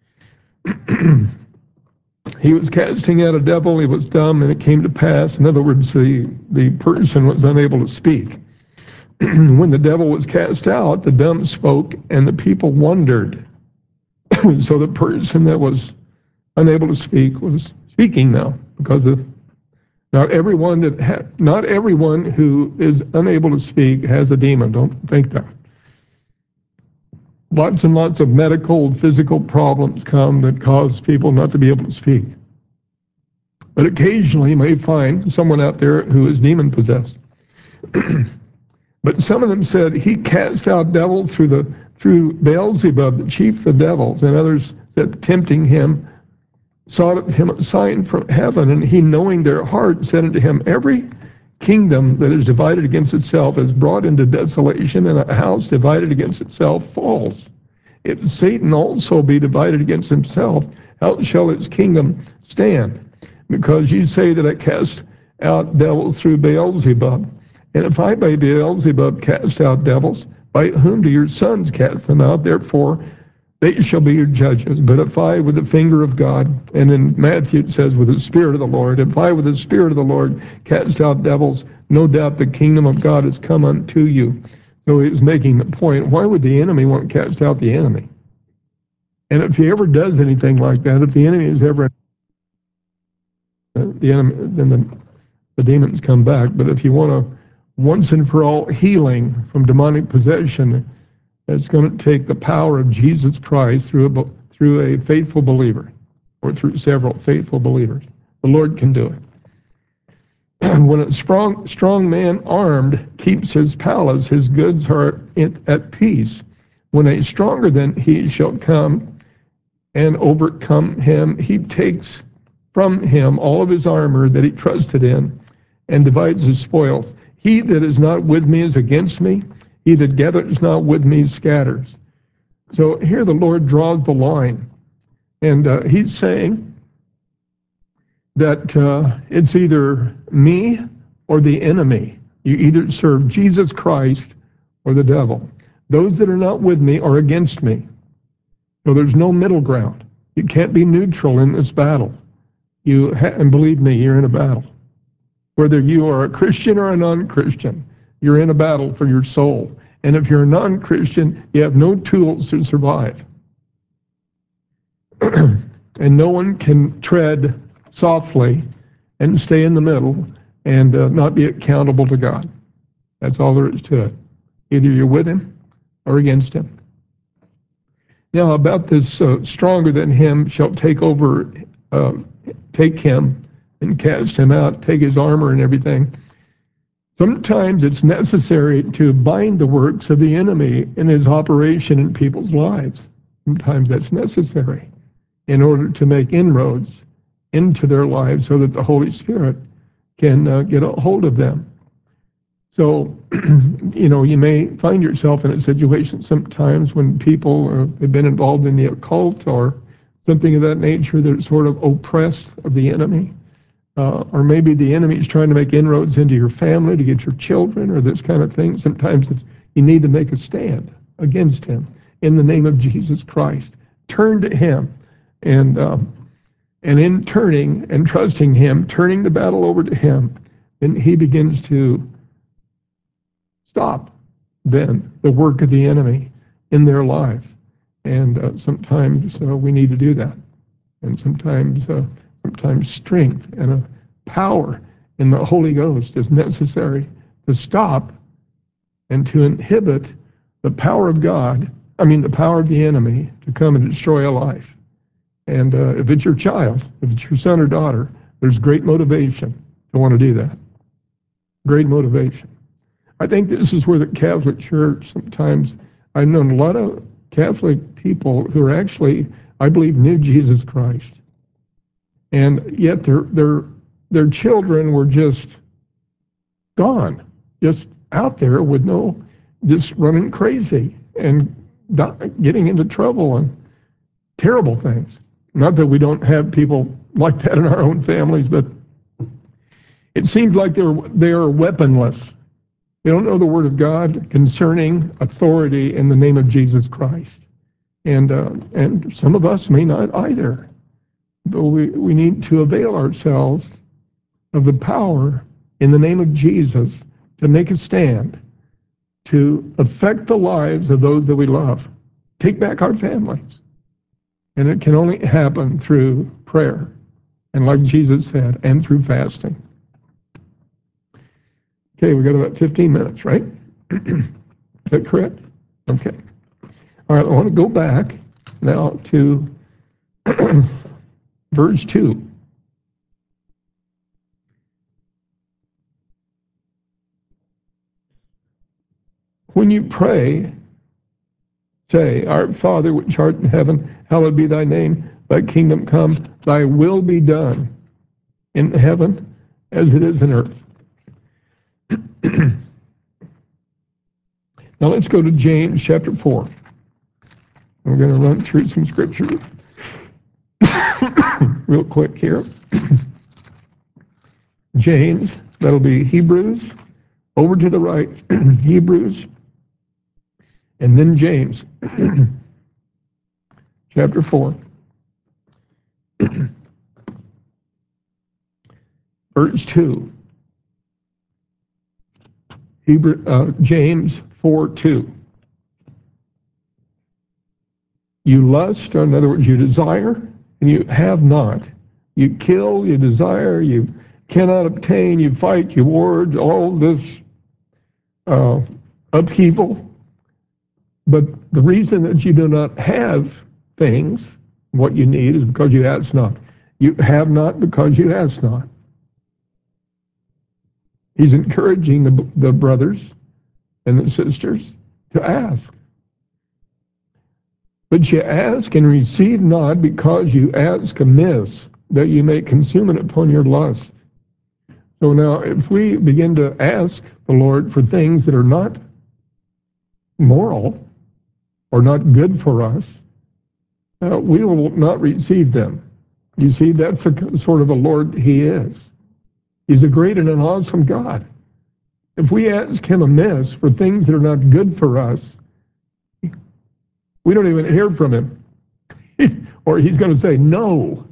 He was casting out a devil, he was dumb, and it came to pass. In other words, the person was unable to speak. When the devil was cast out, the dumb spoke, and the people wondered. So the person that was unable to speak was speaking now, because not everyone who is unable to speak has a demon. Don't think that. Lots and lots of medical, physical problems come that cause people not to be able to speak. But occasionally you may find someone out there who is demon possessed. But some of them said he cast out devils through Beelzebub, the chief of devils, and others that tempting him sought of him a sign from heaven. And he, knowing their heart, said unto him, every kingdom that is divided against itself is brought into desolation, and a house divided against itself falls. If Satan also be divided against himself, how shall his kingdom stand? because you say that I cast out devils through Beelzebub. And if I by Beelzebub cast out devils, by whom do your sons cast them out? Therefore, they shall be your judges. But if I with the finger of God, and in Matthew it says with the Spirit of the Lord, if I with the Spirit of the Lord cast out devils, no doubt the kingdom of God has come unto you. So he's making the point, why would the enemy want to cast out the enemy? And if he ever does anything like that, if the enemy is ever the enemy, then the demons come back. But if you want to once and for all healing from demonic possession, it's going to take the power of Jesus Christ through a faithful believer, or through several faithful believers. The Lord can do it. When a strong man armed keeps his palace, his goods are at peace. When a stronger than he shall come and overcome him, he takes from him all of his armor that he trusted in, and divides his spoils. He that is not with me is against me. He that gathers not with me scatters. So here the Lord draws the line. And he's saying that it's either me or the enemy. You either serve Jesus Christ or the devil. Those that are not with me are against me. So there's no middle ground. You can't be neutral in this battle. And believe me, you're in a battle. Whether you are a Christian or a non-Christian, you're in a battle for your soul. And if you're a non-Christian, you have no tools to survive. And no one can tread softly and stay in the middle and not be accountable to God. That's all there is to it. Either you're with him or against him. Now, about this stronger than him shall take him and cast him out, take his armor and everything. Sometimes it's necessary to bind the works of the enemy in his operation in people's lives. Sometimes that's necessary in order to make inroads into their lives so that the Holy Spirit can get a hold of them. So, you may find yourself in a situation sometimes when people have been involved in the occult or something of that nature that are sort of oppressed of the enemy. Or maybe the enemy is trying to make inroads into your family to get your children or this kind of thing. Sometimes you need to make a stand against him in the name of Jesus Christ. Turn to him, and in turning and trusting him, turning the battle over to him, then he begins to stop then the work of the enemy in their life. And sometimes we need to do that. And sometimes strength and a power in the Holy Ghost is necessary to stop and to inhibit the power of the power of the enemy to come and destroy a life. And if it's your child, if it's your son or daughter, there's great motivation to want to do that. Great motivation. I think this is where the Catholic Church sometimes, I've known a lot of Catholic people who are actually, I believe, knew Jesus Christ. And yet their children were just gone, just out there with just running crazy and getting into trouble and terrible things. Not that we don't have people like that in our own families, but it seems like they are weaponless. They don't know the Word of God concerning authority in the name of Jesus Christ. And some of us may not either. But we need to avail ourselves of the power in the name of Jesus to make a stand, to affect the lives of those that we love, take back our families. And it can only happen through prayer, and like Jesus said, and through fasting. Okay, we got about 15 minutes, right? Is that correct? Okay. All right, I want to go back now to verse 2. When you pray, say, Our Father which art in heaven, hallowed be thy name, thy kingdom come, thy will be done in heaven as it is in earth. Now let's go to James chapter 4. I'm going to run through some scripture real quick here. James, that'll be Hebrews, over to the right, Hebrews, and then James, chapter 4, verse 2. James 4:2. You lust, or in other words, you desire, and you have not. You kill, you desire, you cannot obtain, you fight, you ward, all this upheaval. But the reason that you do not have things, what you need, is because you ask not. You have not because you ask not. He's encouraging the brothers and the sisters to ask. But you ask and receive not because you ask amiss, that you may consume it upon your lust. So now, if we begin to ask the Lord for things that are not moral or not good for us, we will not receive them. You see, that's the sort of a Lord He is. He's a great and an awesome God. If we ask Him amiss for things that are not good for us, we don't even hear from Him. Or He's going to say no.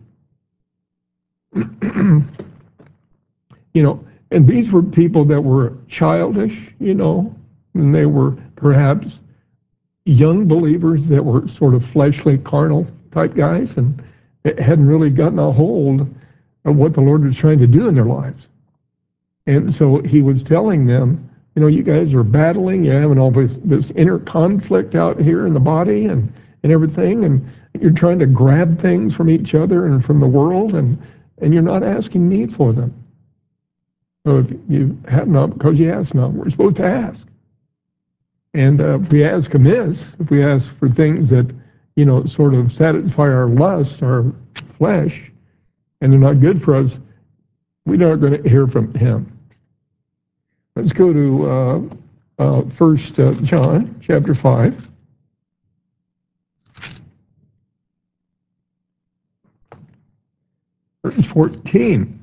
And these were people that were childish, and they were perhaps young believers that were sort of fleshly, carnal type guys, and hadn't really gotten a hold of what the Lord was trying to do in their lives. And so He was telling them, you guys are battling, you're having all this inner conflict out here in the body and everything, and you're trying to grab things from each other and from the world, and you're not asking me for them. So if you have not, because you ask not, we're supposed to ask. And if we ask amiss, if we ask for things that, sort of satisfy our lust, our flesh, and they're not good for us, we're not going to hear from Him. Let's go to 1 John chapter 5. Verse 14.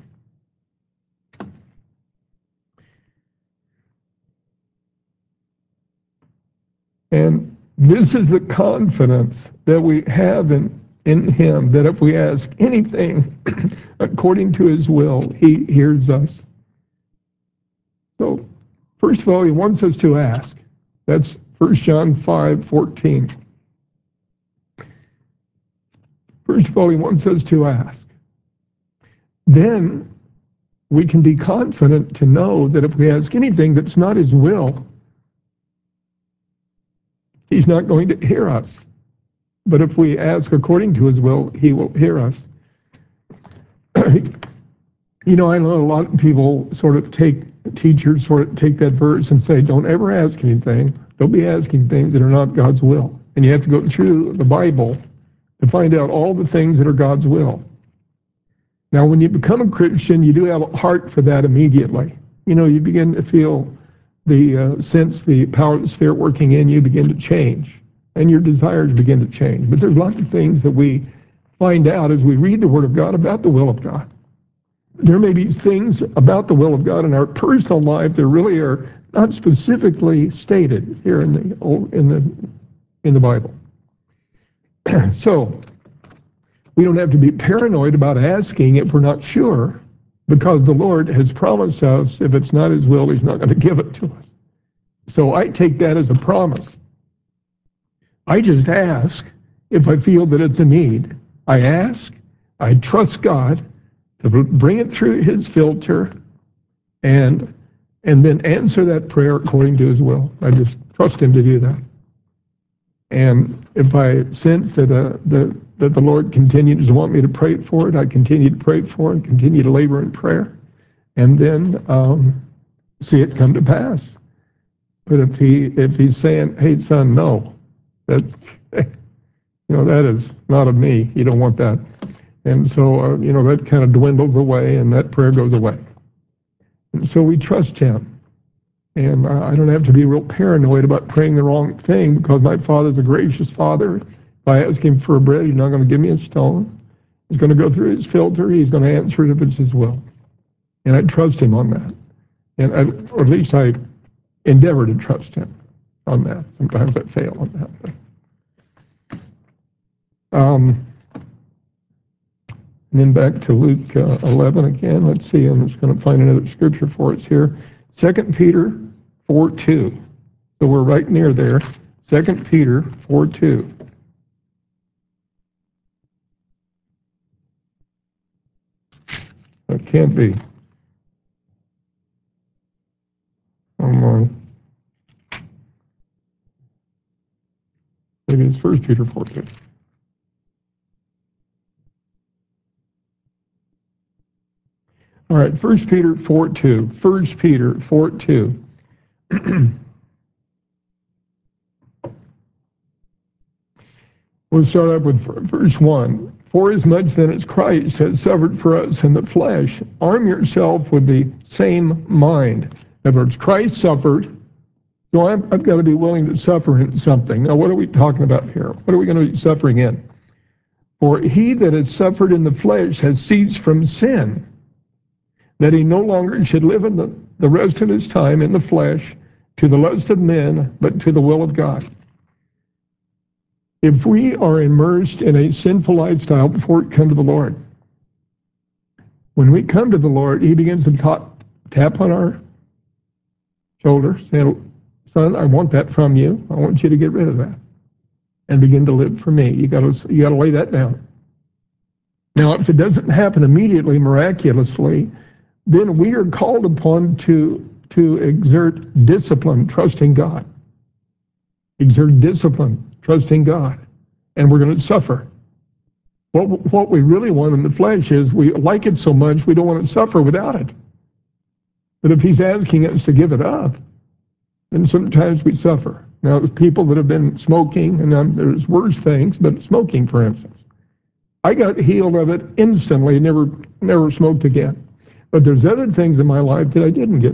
And this is the confidence that we have in Him, that if we ask anything according to His will, He hears us. So, first of all, He wants us to ask. That's 1 John 5:14. First of all, He wants us to ask. Then we can be confident to know that if we ask anything that's not His will, He's not going to hear us. But if we ask according to His will, He will hear us. I know a lot of people teachers sort of take that verse and say, don't ever ask anything. Don't be asking things that are not God's will. And you have to go through the Bible to find out all the things that are God's will. Now, when you become a Christian, you do have a heart for that immediately. You begin to feel sense the power of the Spirit working in you begin to change, and your desires begin to change. But there's lots of things that we find out as we read the Word of God about the will of God. There may be things about the will of God in our personal life that really are not specifically stated here in the Bible. So we don't have to be paranoid about asking if we're not sure, because the Lord has promised us if it's not His will, He's not going to give it to us. So I take that as a promise. I just ask if I feel that it's a need. I ask, I trust God to bring it through His filter and then answer that prayer according to His will. I just trust Him to do that. And if I sense that the Lord continues to want me to pray for it, I continue to pray for it and continue to labor in prayer, and then see it come to pass. But if He's saying, "Hey, son, no," that's that is not of me. You don't want that. And so that kind of dwindles away, and that prayer goes away. And so we trust Him. And I don't have to be real paranoid about praying the wrong thing, because my Father's a gracious Father. If I ask Him for a bread, He's not going to give me a stone. He's going to go through His filter. He's going to answer it if it's His will. And I trust him on that. Or at least I endeavor to trust him on that. Sometimes I fail on that. And then back to Luke 11 again. Let's see, I'm just going to find another scripture for us here. 2 Peter 4:2. So we're right near there. 2 Peter 4:2. It can't be. Oh my. Maybe it's 1 Peter 4:2. All right, 1 Peter 4:2. 1 Peter 4:2. We'll start up with verse 1. For as much then as Christ has suffered for us in the flesh, arm yourself with the same mind. In other words, Christ suffered, so I've got to be willing to suffer in something. Now, what are we talking about here? What are we going to be suffering in? For he that has suffered in the flesh has ceased from sin, that he no longer should live in the rest of his time in the flesh to the lust of men, but to the will of God. If we are immersed in a sinful lifestyle before we come to the Lord, when we come to the Lord, he begins to tap on our shoulder, saying, son, I want that from you. I want you to get rid of that and begin to live for me. You got to lay that down. Now, if it doesn't happen immediately, miraculously, then we are called upon to exert discipline, trusting God. Exert discipline, trusting God. And we're going to suffer. What we really want in the flesh is we like it so much we don't want to suffer without it. But if he's asking us to give it up, then sometimes we suffer. Now, there's people that have been smoking, and there's worse things, but smoking, for instance. I got healed of it instantly, never smoked again. But there's other things in my life that I didn't get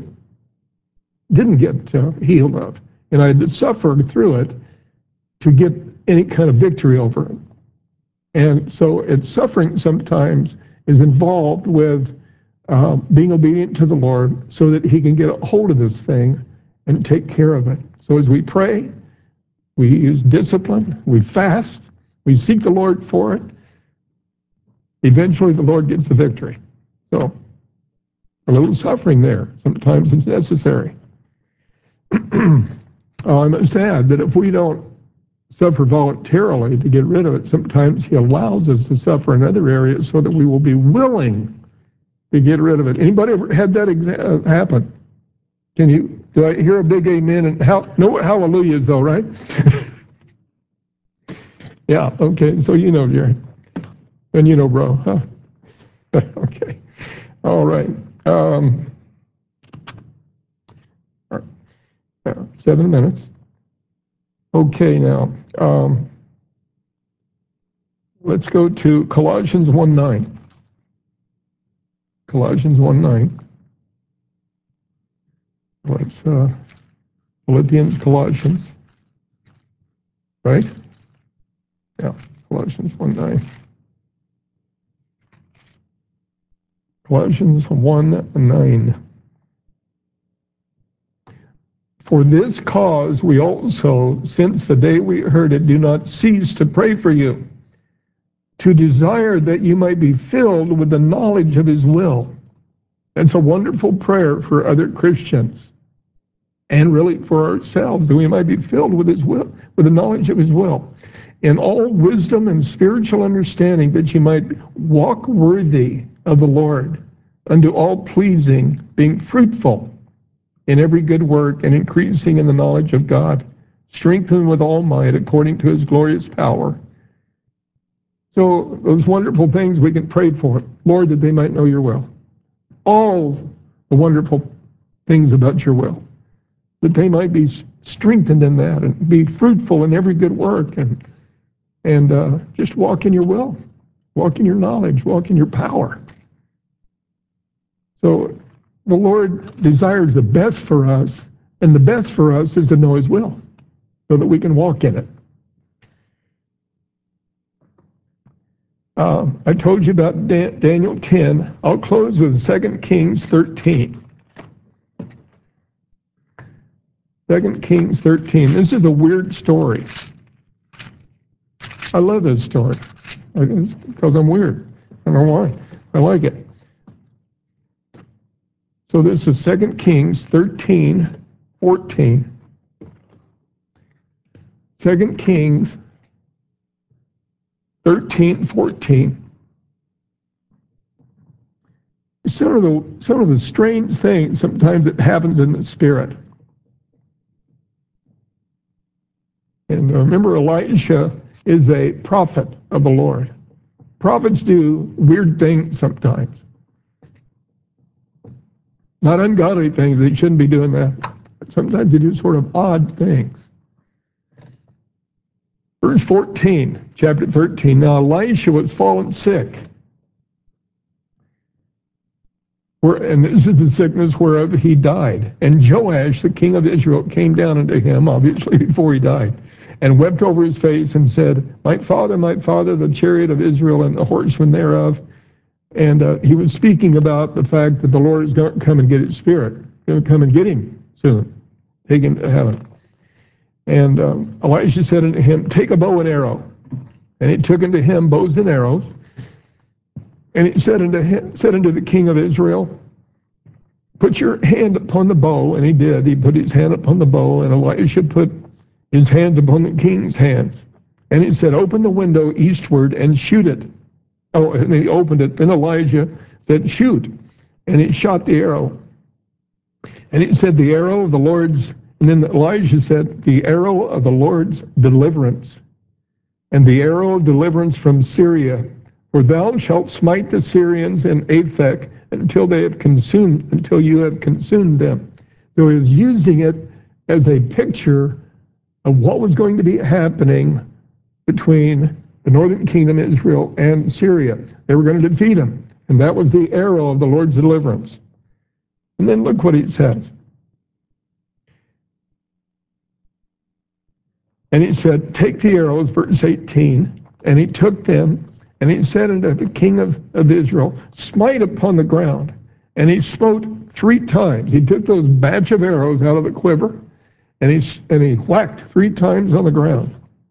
healed of. And I had to suffer through it to get any kind of victory over it. And so it's suffering sometimes is involved with being obedient to the Lord so that he can get a hold of this thing and take care of it. So as we pray, we use discipline, we fast, we seek the Lord for it. Eventually the Lord gets the victory. So a little suffering there. Sometimes it's necessary. I must add that if we don't suffer voluntarily to get rid of it, sometimes he allows us to suffer in other areas so that we will be willing to get rid of it. Anybody ever had that happen? Do I hear a big amen? And no hallelujahs though, right? Yeah, okay, so you know, Jerry. And you know, bro, huh? Okay, all right. 7 minutes. Okay, now, let's go to Colossians 1:9. Colossians 1:9. Let's Philippians, Colossians, right? Yeah, Colossians 1:9. Colossians 1:9. For this cause we also, since the day we heard it, do not cease to pray for you, to desire that you might be filled with the knowledge of his will. That's a wonderful prayer for other Christians and really for ourselves, that we might be filled with his will, with the knowledge of his will, in all wisdom and spiritual understanding, that you might walk worthy of the Lord, unto all pleasing, being fruitful in every good work and increasing in the knowledge of God, strengthened with all might according to his glorious power. So those wonderful things we can pray for, Lord, that they might know your will. All the wonderful things about your will, that they might be strengthened in that and be fruitful in every good work and just walk in your will, walk in your knowledge, walk in your power. So the Lord desires the best for us, and the best for us is to know his will so that we can walk in it. I told you about Daniel 10. I'll close with 2 Kings 13. 2 Kings 13. This is a weird story. I love this story because I'm weird. I don't know why. I like it. So this is 2 Kings 13, 14. 2 Kings 13, 14. Some of the strange things sometimes that happens in the spirit. And remember, Elisha is a prophet of the Lord. Prophets do weird things sometimes. Not ungodly things, they shouldn't be doing that. Sometimes they do sort of odd things. Verse 14, chapter 13. Now Elisha was fallen sick. And this is the sickness whereof he died. And Joash, the king of Israel, came down unto him, obviously before he died, and wept over his face and said, my father, the chariot of Israel and the horsemen thereof. And he was speaking about the fact that the Lord is going to come and get his spirit. Going to come and get him soon. Take him to heaven. And Elisha said unto him, take a bow and arrow. And he took unto him bows and arrows. And he said unto the king of Israel, put your hand upon the bow. And he did. He put his hand upon the bow, and Elisha put his hands upon the king's hands. And he said, open the window eastward and shoot it. Oh, and he opened it. Then Elijah said, shoot. And he shot the arrow. And he said, the arrow of the Lord's, and then Elijah said, the arrow of the Lord's deliverance, and the arrow of deliverance from Syria. For thou shalt smite the Syrians in Aphek until you have consumed them. So he was using it as a picture of what was going to be happening between the northern kingdom, Israel, and Syria. They were going to defeat them. And that was the arrow of the Lord's deliverance. And then look what it says. And he said, take the arrows, verse 18. And he took them, and he said unto the king of Israel, smite upon the ground. And he smote 3 times. He took those batch of arrows out of the quiver, and he whacked 3 times on the ground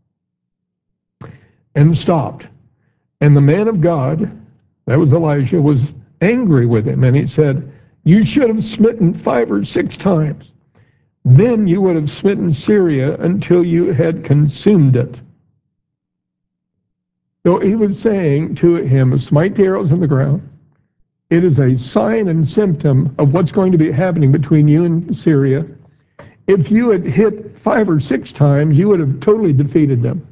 and stopped. And the man of God, that was Elijah, was angry with him. And he said, you should have smitten 5 or 6 times. Then you would have smitten Syria until you had consumed it. So he was saying to him, smite the arrows on the ground. It is a sign and symptom of what's going to be happening between you and Syria. If you had hit 5 or 6 times, you would have totally defeated them.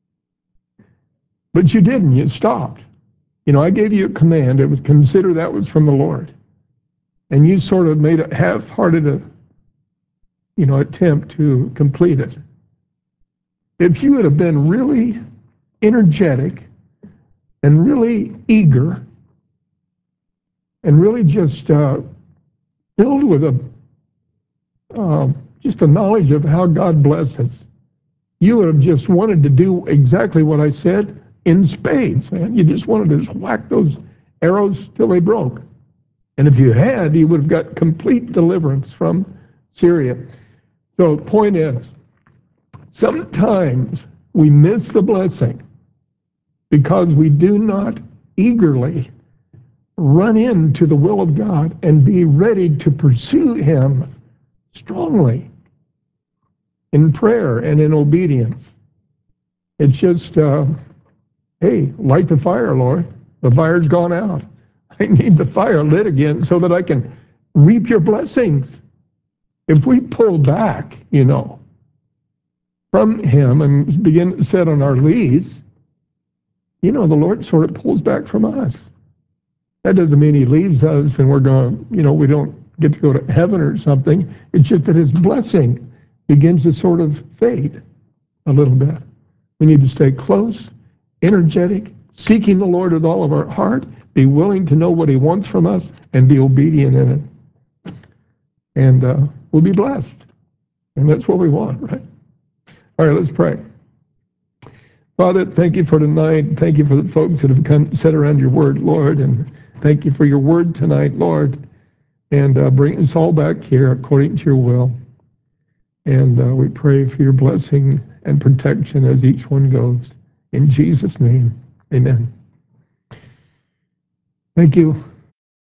But you didn't. You stopped. I gave you a command. It was consider that was from the Lord. And you sort of made a half-hearted attempt to complete it. If you would have been really energetic and really eager and really just filled with just a knowledge of how God blesses, you would have just wanted to do exactly what I said in spades, man. You just wanted to just whack those arrows till they broke. And if you had, you would have got complete deliverance from Syria. So the point is, sometimes we miss the blessing because we do not eagerly run into the will of God and be ready to pursue him strongly in prayer and in obedience. It's just, hey, light the fire, Lord. The fire's gone out. I need the fire lit again so that I can reap your blessings. If we pull back, from him and begin to set on our leaves, the Lord sort of pulls back from us. That doesn't mean he leaves us and we're going, we don't get to go to heaven or something. It's just that his blessing begins to sort of fade a little bit. We need to stay close, energetic, seeking the Lord with all of our heart, be willing to know what he wants from us, and be obedient in it. And we'll be blessed. And that's what we want, right? All right, let's pray. Father, thank you for tonight. Thank you for the folks that have come, sat around your word, Lord, and thank you for your word tonight, Lord, and bring us all back here according to your will. And we pray for your blessing and protection as each one goes. In Jesus' name, amen. Thank you.